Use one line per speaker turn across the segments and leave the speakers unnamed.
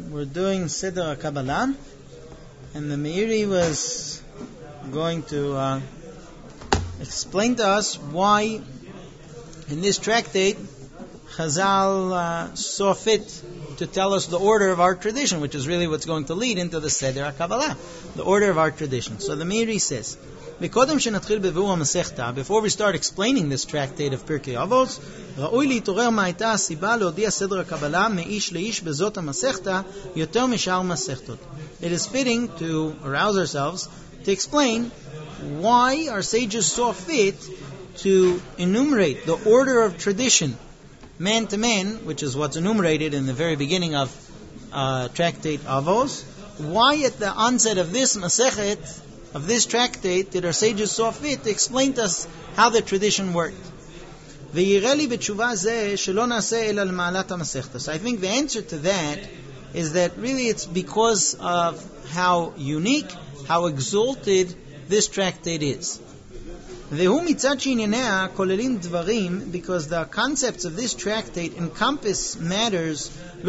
we're doing Seder HaKabbalah, and the Meiri was going to explain to us why in this tractate Chazal saw fit to tell us the order of our tradition, which is really what's going to lead into the Seder HaKabbalah, the order of our tradition. So the Meiri says, before we start explaining this tractate of Pirkei Avos, ראוי להתעורר מה הייתה הסיבה להודיע סדר הקבלה מאיש לאיש בזאת המסכתה יותר משאר מסכתות. It is fitting to arouse ourselves to explain why our sages saw fit to enumerate the order of tradition, man to man, which is what's enumerated in the very beginning of tractate Avos. Why at the onset of this Masechet, of this tractate, did our sages saw fit to explain to us how the tradition worked? So I think the answer to that is that really it's because of how unique, how exalted this tractate is. Because the concepts of this tractate encompass matters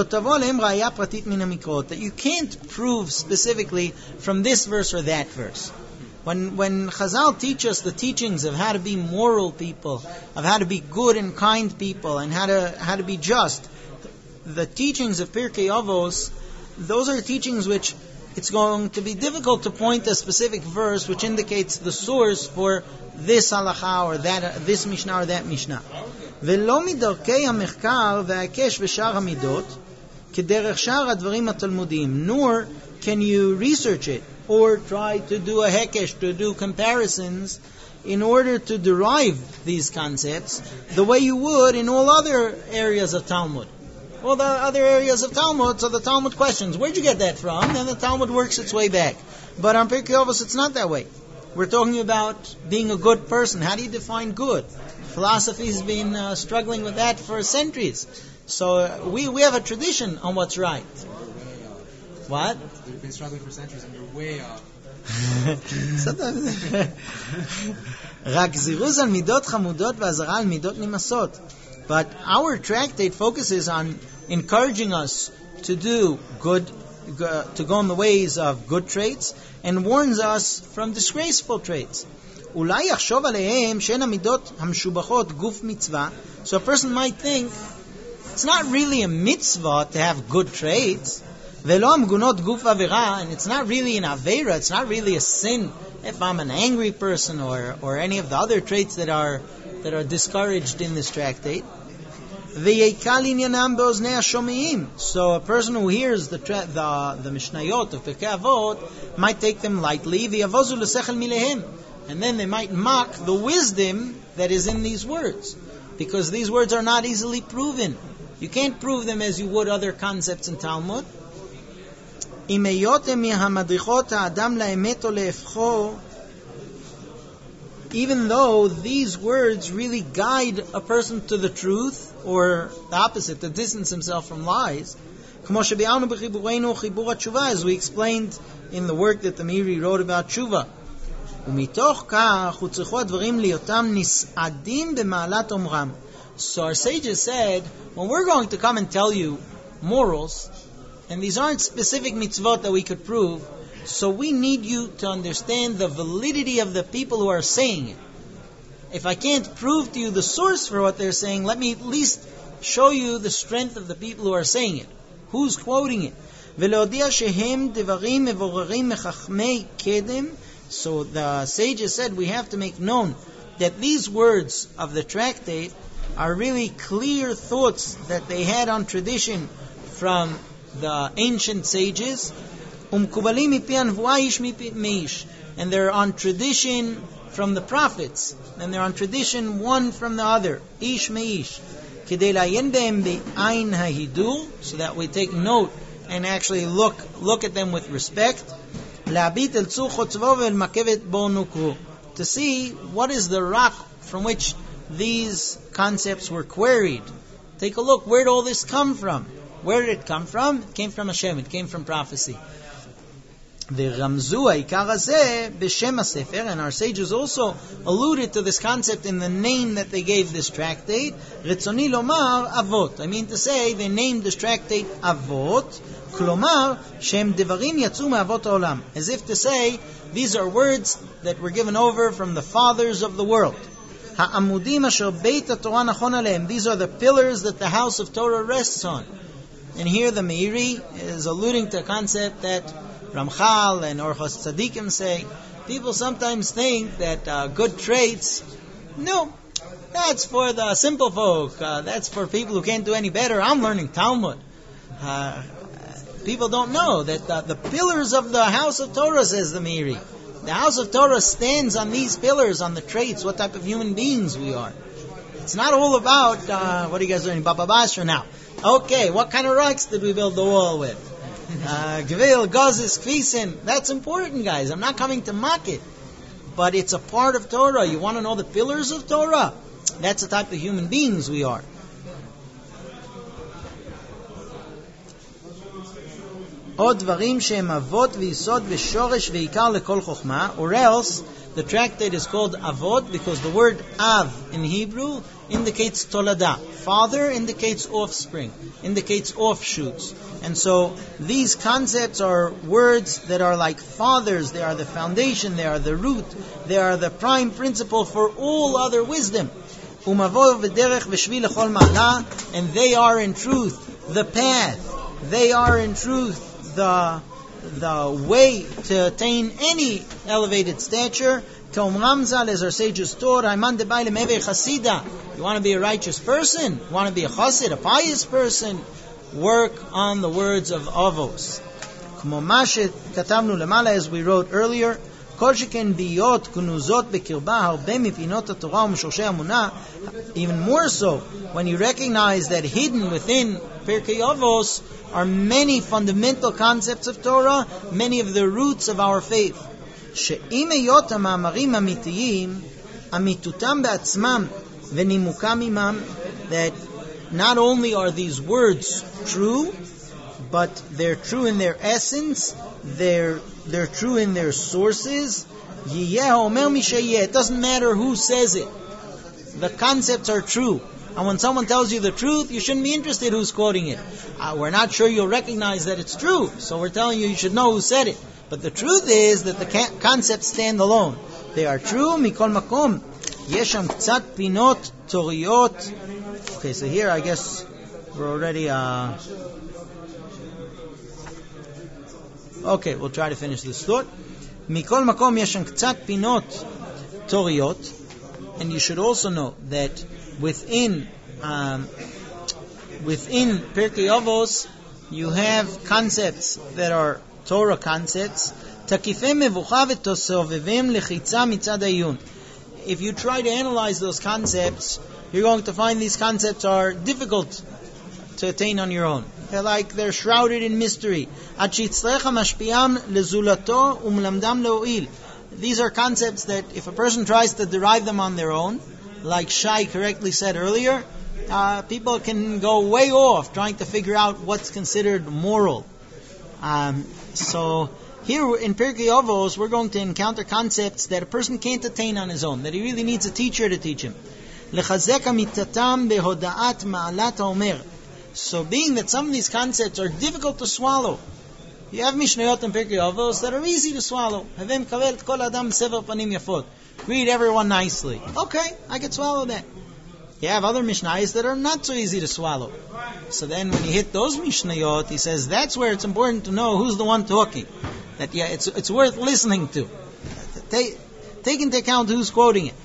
that you can't prove specifically from this verse or that verse. When Chazal teach us the teachings of how to be moral people, of how to be good and kind people, and how to be just, the teachings of Pirkei Avos, those are teachings which it's going to be difficult to point a specific verse which indicates the source for this halacha or that, this mishnah or that mishnah. ולא מדרכי המחקר וההיקש ושאר המידות כדרך שאר הדברים התלמודיים, nor can you research it or try to do a hekesh, to do comparisons in order to derive these concepts the way you would in all other areas of Talmud. All the other areas of Talmud, so the Talmud questions, where'd you get that from? Then the Talmud works its way back. But on Pirkei Avos, it's not that way. We're talking about being a good person. How do you define good? Philosophy's been struggling with that for centuries. So we have a tradition on what's right. What?
We've been struggling for centuries and you're way off.
רק זירוז על מידות חמודות והזרה על מידות נמסות. But our tractate focuses on encouraging us to do good, to go in the ways of good traits, and warns us from disgraceful traits. אולי יחשוב עליהם שאין המידות המשובחות גוף מצווה. So a person might think it's not really a mitzvah to have good traits. ולא המגונות גוף עבירה, and it's not really an avera, it's not really a sin if I'm an angry person or any of the other traits that are discouraged in this tractate. ויקל עניינם באוזני השומעים. So a person who hears the Mishnayot of Pirkei Avot might take them lightly, ויבוזו לשכל מיליהם, and then they might mock the wisdom that is in these words, because these words are not easily proven. You can't prove them as you would other concepts in Talmud. אם היותם מהמדריכות האדם לאמת או להפכו, even though these words really guide a person to the truth, or the opposite, to distance himself from lies, כמו שביארנו בחיבורנו חיבור התשובה, as we explained in the work that the Meiri wrote about tshuva. ומתוך כך הוצרכו הדברים להיותם נסעדים במעלת אומרם. So our sages said, when we're going to come and tell you morals, and these aren't specific mitzvot that we could prove, so we need you to understand the validity of the people who are saying it. If I can't prove to you the source for what they're saying, let me at least show you the strength of the people who are saying it. Who's quoting it? ולהודיע שהם דברים מבוררים מחכמי קדם. So the sages said we have to make known that these words of the tractate are really clear thoughts that they had on tradition from the ancient sages. ומקובלים מפי הנבואה איש מאיש. And they're on tradition from the prophets, and they're on tradition one from the other, ish meish, כדי לעיין בהם בעין ההידור, so that we take note and actually look at them with respect, להביט אל צור חוצבו ואל מקבת בו נוקרו, to see what is the rock from which these concepts were queried. Take a look, where did all this come from? Where did it come from? It came from Hashem, it came from prophecy. ורמזו העיקר הזה בשם הספר, and our sages also alluded to this concept in the name that they gave this tractate. רצוני לומר אבות. I mean to say, they named this tractate Avot, Klomar, Shem Devarim Yatzu Me'avot Ha'olam. As if to say, these are words that were given over from the fathers of the world. Ha'amudim asher Beit HaTorah nachon aleim. These are the pillars that the house of Torah rests on. And here the Meiri is alluding to a concept that Ramchal and Orchos Tzadikim say. People sometimes think that good traits, no, that's for the simple folk. That's for people who can't do any better. I'm learning Talmud. People don't know that the pillars of the house of Torah, says the Meiri. The house of Torah stands on these pillars, on the traits, what type of human beings we are. It's not all about, what are you guys learning, Baba Basra now? Okay, what kind of rocks did we build the wall with? Gvil, Gozis, Kvisin. That's important, guys. I'm not coming to mock it. But it's a part of Torah. You want to know the pillars of Torah? That's the type of human beings we are. Or else, the tractate is called Avot because the word Av in Hebrew indicates Tolada. Father indicates offspring, indicates offshoots. And so these concepts are words that are like fathers. They are the foundation, they are the root, they are the prime principle for all other wisdom. And they are in truth the path. They are in truth the way to attain any elevated stature. As our sages taught, you want to be a righteous person, you want to be a chassid, a pious person, work on the words of Avos. As we wrote earlier, even more so when you recognize that hidden within Pirkei Avos are many fundamental concepts of Torah, many of the roots of our faith. That not only are these words true, but they're true in their essence, they're true in their sources. It doesn't matter who says it. The concepts are true. And when someone tells you the truth, you shouldn't be interested who's quoting it. We're not sure you'll recognize that it's true, so we're telling you should know who said it. But the truth is that the concepts stand alone. They are true, mikol makom. Yesham ktsat pinot toriyot. Okay, so here I guess we're already... Okay, we'll try to finish this thought. Mikol makom yesham ktsat pinot toriyot. And you should also know that within Pirkei Avos, you have concepts that are Torah concepts. If you try to analyze those concepts, you're going to find these concepts are difficult to attain on your own. They're shrouded in mystery. These are concepts that if a person tries to derive them on their own, like Shai correctly said earlier, people can go way off trying to figure out what's considered moral. So here in Pirkei Avos, we're going to encounter concepts that a person can't attain on his own, that he really needs a teacher to teach him. So being that some of these concepts are difficult to swallow, you have Mishnayot and Pirkei Avos that are easy to swallow. Greet everyone nicely. Okay, I can swallow that. You have other Mishnayos that are not so easy to swallow. So then when you hit those Mishnayot, he says that's where it's important to know who's the one talking. That it's worth listening to. Take into account who's quoting it.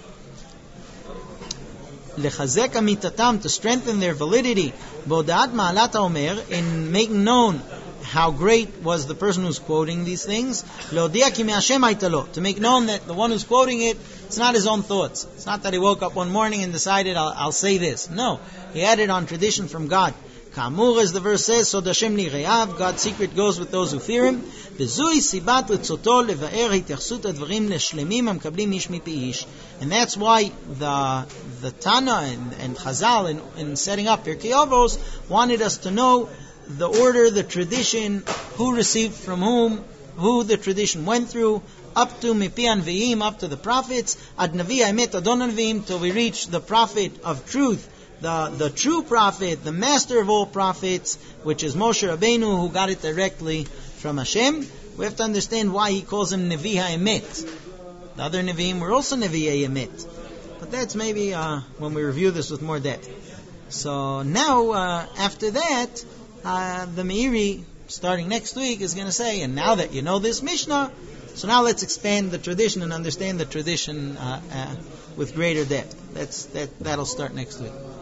Lechazek amitatam, to strengthen their validity. Bodat ma'alat haomer, in making known how great was the person who's quoting these things. Leodia ki me'Hashem hayta, to make known that the one who's quoting it, it's not his own thoughts. It's not that he woke up one morning and decided, I'll say this. No, he had it on tradition from God. Ka'amur, as the verse says, Sod Hashem li're'av, God's secret goes with those who fear Him. V'zui sibat ritzoto leva'er hitachsut advarim leshlemim hamkablim ish mipi ish. And that's why the Tana and Chazal in setting up Pirkei Avos wanted us to know the order, the tradition, who received from whom, who the tradition went through, up to Mipi Anviim, up to the prophets, Ad Navi Emet Adon Anviim, till we reach the prophet of truth, the true prophet, the master of all prophets, which is Moshe Rabbeinu, who got it directly from Hashem. We have to understand why he calls him Nevi HaEmet. The other Nevi'im were also Nevi HaEmet. But that's maybe when we review this with more depth. So now, after that, the Meiri, starting next week, is going to say, and now that you know this Mishnah, so now let's expand the tradition and understand the tradition with greater depth. That'll start next week.